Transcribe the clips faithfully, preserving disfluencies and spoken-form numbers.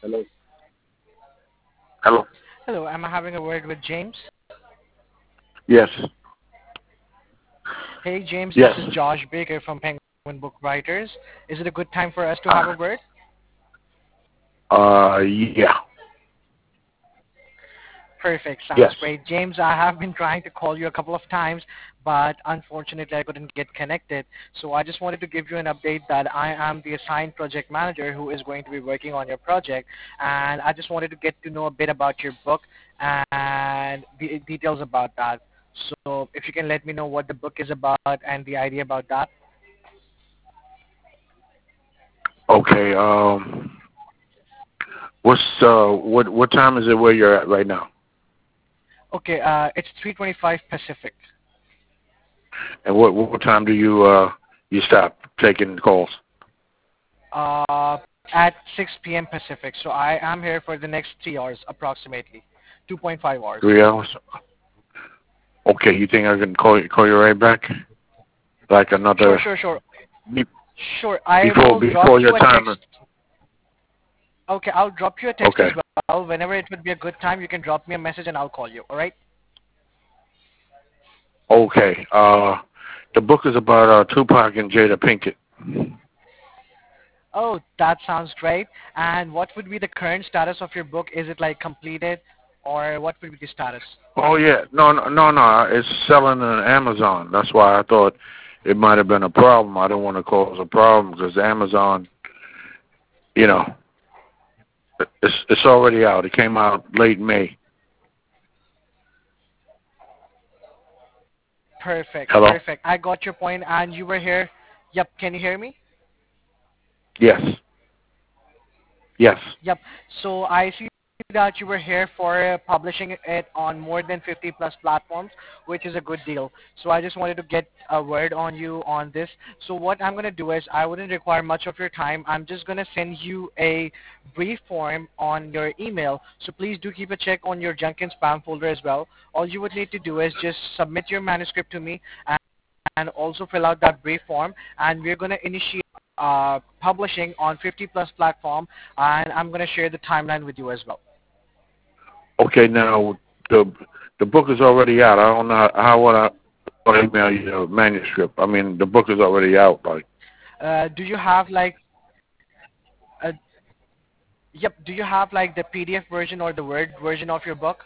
Hello. Hello. Hello, am I having a word with James? Yes. Hey, James, this Yes. is Josh Baker from Penguin Book Writers. Is it a good time for us to have Uh, a word? uh, yeah. Perfect, sounds Yes. great. James, I have been trying to call you a couple of times, but unfortunately I couldn't get connected. So I just wanted to give you an update that I am the assigned project manager who is going to be working on your project, and I just wanted to get to know a bit about your book and the details about that. So if you can let me know what the book is about and the idea about that. Okay. Um, what's uh, what what time is it where you're at right now? Okay, uh, it's three twenty-five Pacific. And what what time do you uh you stop taking calls? Uh, at six p m. Pacific. So I am here for the next three hours approximately, two point five hours. Three hours. Okay. You think I can call you call you right back? Like Sure, another sure, sure. be- Sure, I before will drop before your you a time? text. Okay, I'll drop you a text as Okay. well. Whenever it would be a good time, you can drop me a message and I'll call you. All right? Okay. Uh, the book is about uh Tupac and Jada Pinkett. Oh, that sounds great. And what would be the current status of your book? Is it like completed, or what would be the status? Oh yeah, no, no, no, no. It's selling on Amazon. That's why I thought it might have been a problem. I don't want to cause a problem because Amazon, you know, it's it's already out. It came out late May. Perfect, Hello. perfect. I got your point, and you were here. Yep. Can you hear me? Yes. Yes. Yep. So I see that you were here for uh, publishing it on more than fifty plus platforms, which is a good deal. So I just wanted to get a word on you on this. So what I'm going to do is I wouldn't require much of your time. I'm just going to send you a brief form on your email. So please do keep a check on your junk and spam folder as well. All you would need to do is just submit your manuscript to me and and also fill out that brief form, and we're going to initiate uh, publishing on fifty plus platform, and I'm going to share the timeline with you as well. Okay. Now the the book is already out. I don't know how, how would I would I email you the manuscript. I mean, the book is already out. Like, Uh, do you have like, uh, yep, do you have like the P D F version or the Word version of your book?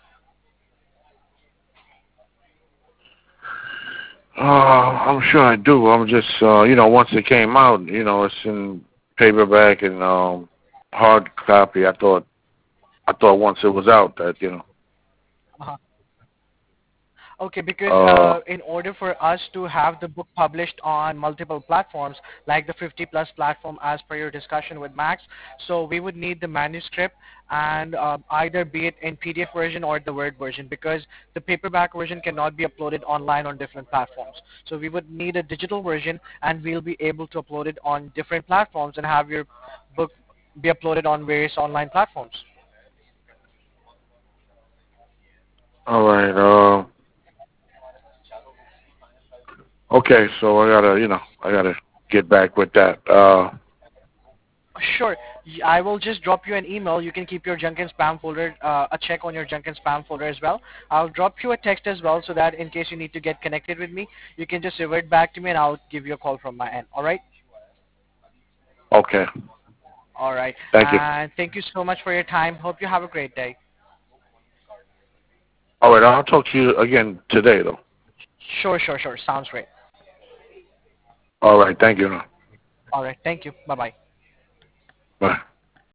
uh, I'm sure I do. I'm just, uh, you know, once it came out, you know, it's in paperback and um, hard copy. I thought I thought once it was out that you know. Uh-huh. Okay, because Uh, uh, in order for us to have the book published on multiple platforms, like the fifty plus platform as per your discussion with Max, so we would need the manuscript and uh, either be it in P D F version or the Word version, because the paperback version cannot be uploaded online on different platforms. So we would need a digital version, and we'll be able to upload it on different platforms and have your book be uploaded on various online platforms. all right. Uh, okay. So I gotta, you know, I gotta get back with that. Uh, Sure. Y- I will just drop you an email. You can keep your junk and spam folder, uh, a check on your junk and spam folder as well. I'll drop you a text as well so that in case you need to get connected with me, you can just revert back to me and I'll give you a call from my end. All right? okay. All right. Thank you. And thank you so much for your time. Hope you have a great day. All right. I'll talk to you again today, though. Sure, sure, sure. Sounds great. All right. Thank you. Now. All right. Thank you. Bye-bye. Bye.